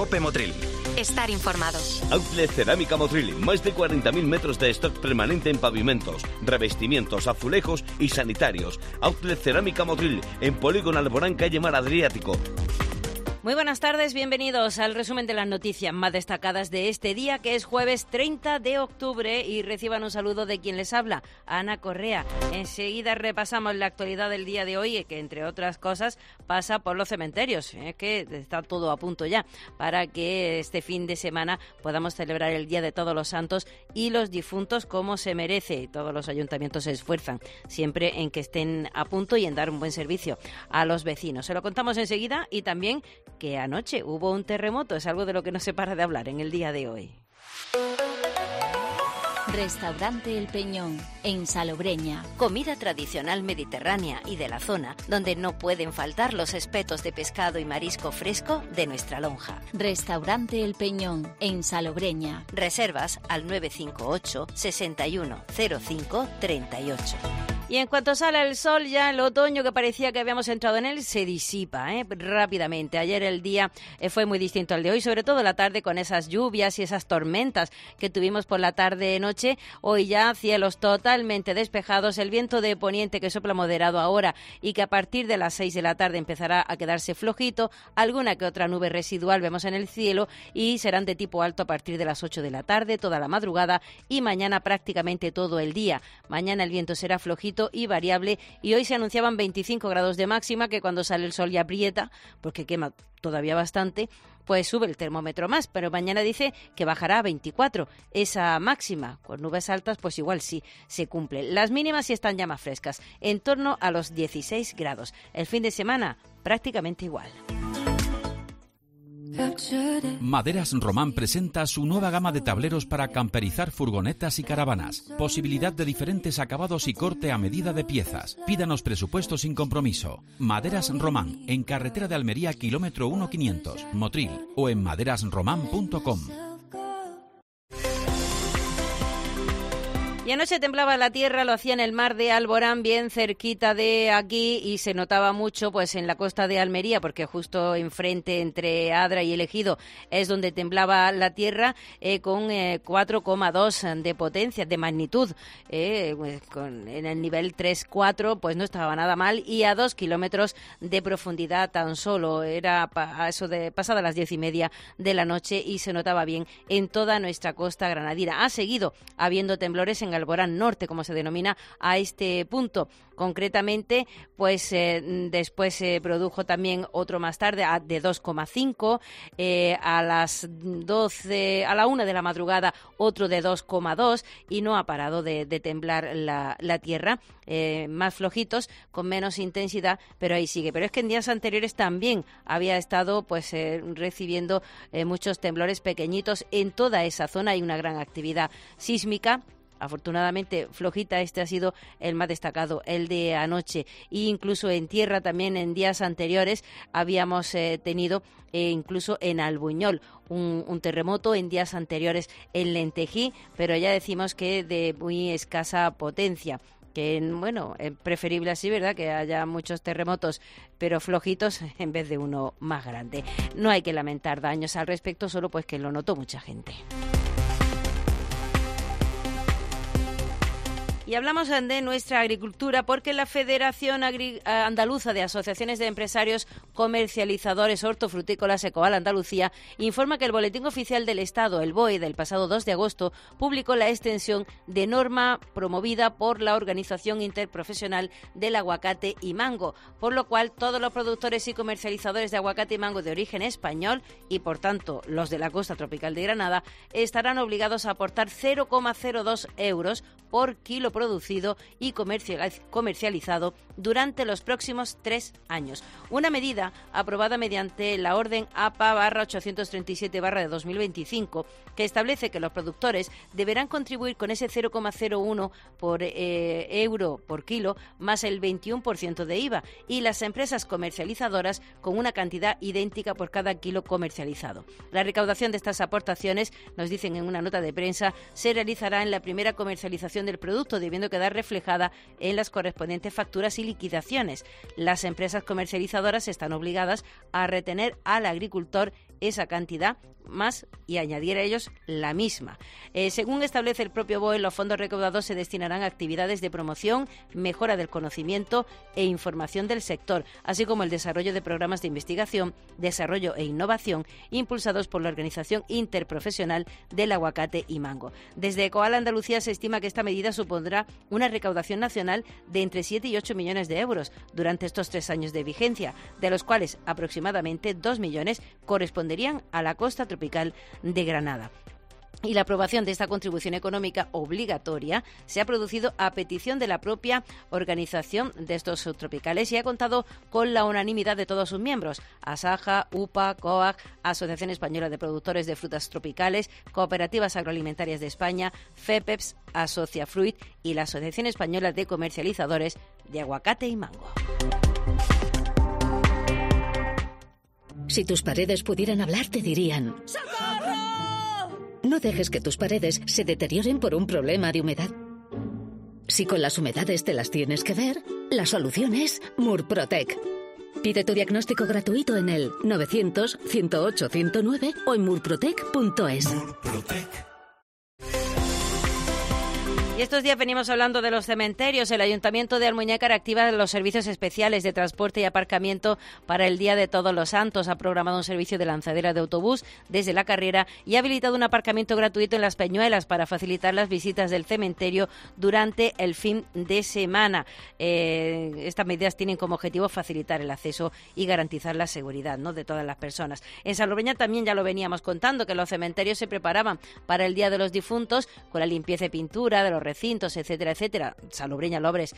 Cope Motril. Estar informados. Outlet Cerámica Motril, más de 40.000 metros de stock permanente en pavimentos, revestimientos, azulejos y sanitarios. Outlet Cerámica Motril, en Polígono Alborán, calle Mar Adriático. Muy buenas tardes, bienvenidos al resumen de las noticias más destacadas de este día, que es jueves 30 de octubre, y reciban un saludo de quien les habla, Ana Correa. Enseguida repasamos la actualidad del día de hoy, que entre otras cosas pasa por los cementerios, que está todo a punto ya, para que este fin de semana podamos celebrar el Día de Todos los Santos y los difuntos como se merece. Todos los ayuntamientos se esfuerzan siempre en que estén a punto y en dar un buen servicio a los vecinos. Se lo contamos enseguida, y también que anoche hubo un terremoto, es algo de lo que no se para de hablar en el día de hoy. Restaurante El Peñón, en Salobreña. Comida tradicional mediterránea y de la zona, donde no pueden faltar los espetos de pescado y marisco fresco de nuestra lonja. Restaurante El Peñón, en Salobreña. Reservas al 958 61 05 38. Y en cuanto sale el sol, ya el otoño que parecía que habíamos entrado en él se disipa rápidamente. Ayer el día fue muy distinto al de hoy, sobre todo la tarde, con esas lluvias y esas tormentas que tuvimos por la tarde-noche. Hoy ya cielos totalmente despejados, el viento de poniente que sopla moderado ahora y que a partir de las 6 de la tarde empezará a quedarse flojito. Alguna que otra nube residual vemos en el cielo y serán de tipo alto a partir de las 8 de la tarde, toda la madrugada y mañana prácticamente todo el día. Mañana el viento será flojito y variable, y hoy se anunciaban 25 grados de máxima, que cuando sale el sol ya aprieta, porque quema todavía bastante, pues sube el termómetro más, pero mañana dice que bajará a 24. Esa máxima, con nubes altas, pues igual sí se cumple. Las mínimas sí están ya más frescas, en torno a los 16 grados. El fin de semana, prácticamente igual. Maderas Román presenta su nueva gama de tableros para camperizar furgonetas y caravanas. Posibilidad de diferentes acabados y corte a medida de piezas. Pídanos presupuesto sin compromiso. Maderas Román, en carretera de Almería, kilómetro 1500, Motril, o en maderasromán.com. Y anoche temblaba la tierra, lo hacía en el mar de Alborán, bien cerquita de aquí, y se notaba mucho pues en la costa de Almería, porque justo enfrente, entre Adra y El Ejido, es donde temblaba la tierra, con 4,2 de potencia, de magnitud, en el nivel 3-4, pues no estaba nada mal, y a 2 kilómetros de profundidad tan solo. Era a eso de pasada las 10:30 de la noche, y se notaba bien en toda nuestra costa granadina. Ha seguido habiendo temblores en Alborán Norte, como se denomina a este punto. Concretamente, pues después se produjo también otro más tarde de 2,5, a las 12, a la 1 de la madrugada otro de 2,2, y no ha parado de temblar la tierra, más flojitos, con menos intensidad, pero ahí sigue. Pero es que en días anteriores también había estado pues recibiendo muchos temblores pequeñitos en toda esa zona. Hay una gran actividad sísmica. Afortunadamente flojita, este ha sido el más destacado, el de anoche. E incluso en tierra también en días anteriores habíamos tenido, incluso en Albuñol, un terremoto en días anteriores en Lentejí, pero ya decimos que de muy escasa potencia. Que, bueno, es preferible así, ¿verdad?, que haya muchos terremotos, pero flojitos, en vez de uno más grande. No hay que lamentar daños al respecto, solo pues que lo notó mucha gente. Y hablamos de nuestra agricultura, porque la Federación Andaluza de Asociaciones de Empresarios Comercializadores Hortofrutícolas, ECOAL Andalucía, informa que el Boletín Oficial del Estado, el BOE, del pasado 2 de agosto, publicó la extensión de norma promovida por la Organización Interprofesional del Aguacate y Mango, por lo cual todos los productores y comercializadores de aguacate y mango de origen español, y por tanto los de la costa tropical de Granada, estarán obligados a aportar 0,02 euros por kilo producido y comercializado durante los próximos 3 años. Una medida aprobada mediante la orden APA/837 de 2025, que establece que los productores deberán contribuir con ese 0,01 por euro por kilo más el 21% de IVA, y las empresas comercializadoras con una cantidad idéntica por cada kilo comercializado. La recaudación de estas aportaciones, nos dicen en una nota de prensa, se realizará en la primera comercialización del producto, debiendo quedar reflejada en las correspondientes facturas y liquidaciones. Las empresas comercializadoras están obligadas a retener al agricultor esa cantidad más y añadir a ellos la misma. Según establece el propio BOE, los fondos recaudados se destinarán a actividades de promoción, mejora del conocimiento e información del sector, así como el desarrollo de programas de investigación, desarrollo e innovación impulsados por la Organización Interprofesional del Aguacate y Mango. Desde Ecoal Andalucía se estima que esta medida supondrá una recaudación nacional de entre 7 y 8 millones de euros durante estos 3 años de vigencia, de los cuales aproximadamente 2 millones corresponderían a la costa tropical de Granada. Y la aprobación de esta contribución económica obligatoria se ha producido a petición de la propia organización de estos subtropicales y ha contado con la unanimidad de todos sus miembros: Asaja, UPA, COAG, Asociación Española de Productores de Frutas Tropicales, Cooperativas Agroalimentarias de España, FEPEPS, Asociafruit y la Asociación Española de Comercializadores de Aguacate y Mango. Si tus paredes pudieran hablar, te dirían: ¡socorro! No dejes que tus paredes se deterioren por un problema de humedad. Si con las humedades te las tienes que ver, la solución es Murprotec. Pide tu diagnóstico gratuito en el 900-108-109 o en murprotec.es. Y estos días venimos hablando de los cementerios. El Ayuntamiento de Almuñécar activa los servicios especiales de transporte y aparcamiento para el Día de Todos los Santos. Ha programado un servicio de lanzadera de autobús desde la carrera y ha habilitado un aparcamiento gratuito en Las Peñuelas para facilitar las visitas del cementerio durante el fin de semana. Estas medidas tienen como objetivo facilitar el acceso y garantizar la seguridad, ¿no?, de todas las personas. En Salobreña también ya lo veníamos contando, que los cementerios se preparaban para el Día de los Difuntos con la limpieza y pintura de los recintos, etcétera, etcétera. Salobreña, Lobres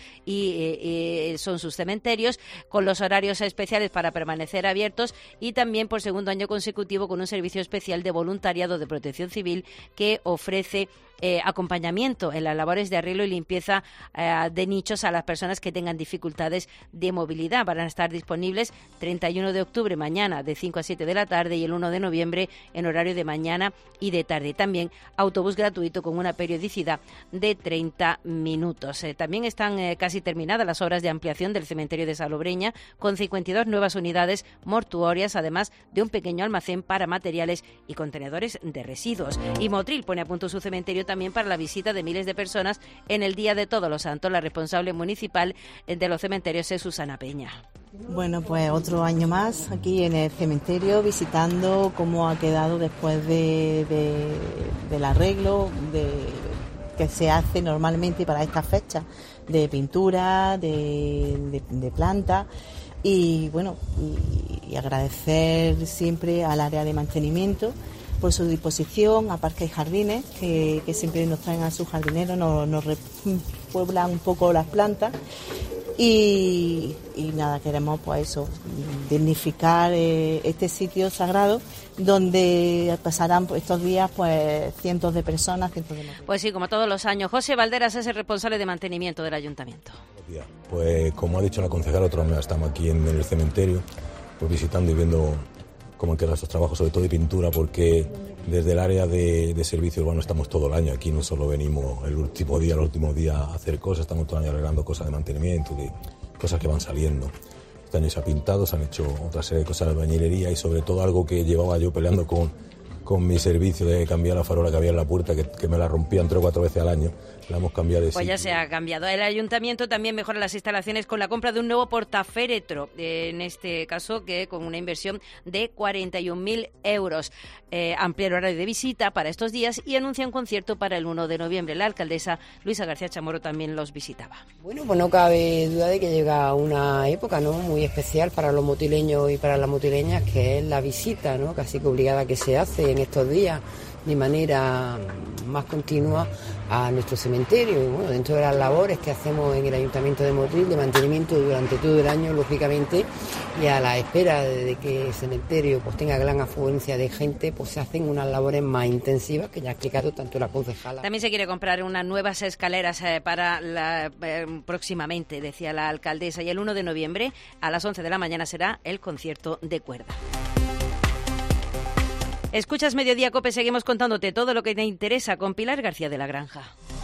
y son sus cementerios, con los horarios especiales para permanecer abiertos y también por segundo año consecutivo con un servicio especial de voluntariado de protección civil que ofrece acompañamiento en las labores de arreglo y limpieza de nichos a las personas que tengan dificultades de movilidad. Van a estar disponibles 31 de octubre, mañana, de 5 a 7 de la tarde, y el 1 de noviembre en horario de mañana y de tarde. También autobús gratuito con una periodicidad de 30 minutos. También están casi terminadas las obras de ampliación del cementerio de Salobreña, con 52 nuevas unidades mortuorias, además de un pequeño almacén para materiales y contenedores de residuos. Y Motril pone a punto su cementerio también para la visita de miles de personas en el Día de Todos los Santos. La responsable municipal de los cementerios es Susana Peña. Bueno, pues otro año más aquí en el cementerio, visitando cómo ha quedado después del arreglo que se hace normalmente para estas fechas, de pintura, de planta. Y bueno, y agradecer siempre al área de mantenimiento por su disposición, a Parques y Jardines, que siempre nos traen a sus jardineros, nos repueblan un poco las plantas. Y nada, queremos pues eso, dignificar este sitio sagrado donde pasarán estos días pues cientos de personas, Pues sí, como todos los años. José Valderas es el responsable de mantenimiento del ayuntamiento. Pues como ha dicho la concejala, otro mes estamos aquí en el cementerio, pues visitando y viendo cómo quedan estos trabajos, sobre todo de pintura, porque desde el área de servicio urbano estamos todo el año aquí, no solo venimos el último día a hacer cosas, estamos todo el año arreglando cosas de mantenimiento, de cosas que van saliendo. Este año se ha pintado, se han hecho otra serie de cosas de albañilería y sobre todo algo que llevaba yo peleando con mi servicio de cambiar la farola que había en la puerta, que me la rompían 3 o 4 veces al año. La hemos cambiado de Pues sitio. ya se ha cambiado. El ayuntamiento también mejora las instalaciones con la compra de un nuevo portaféretro, en este caso que con una inversión de 41.000 euros. Amplía el horario de visita para estos días y anuncia un concierto para el 1 de noviembre. La alcaldesa Luisa García Chamorro también los visitaba. Bueno, pues no cabe duda de que llega una época, ¿no?, muy especial para los motileños y para las motileñas, que es la visita, ¿no?, casi que obligada que se hace en estos días de manera más continua a nuestro cementerio. Y bueno, dentro de las labores que hacemos en el Ayuntamiento de Motril de mantenimiento durante todo el año, lógicamente, y a la espera de que el cementerio pues tenga gran afluencia de gente, pues se hacen unas labores más intensivas que ya ha explicado tanto la concejala. También se quiere comprar unas nuevas escaleras para próximamente, decía la alcaldesa, y el 1 de noviembre a las 11 de la mañana será el concierto de cuerda. Escuchas Mediodía COPE, seguimos contándote todo lo que te interesa con Pilar García de la Granja.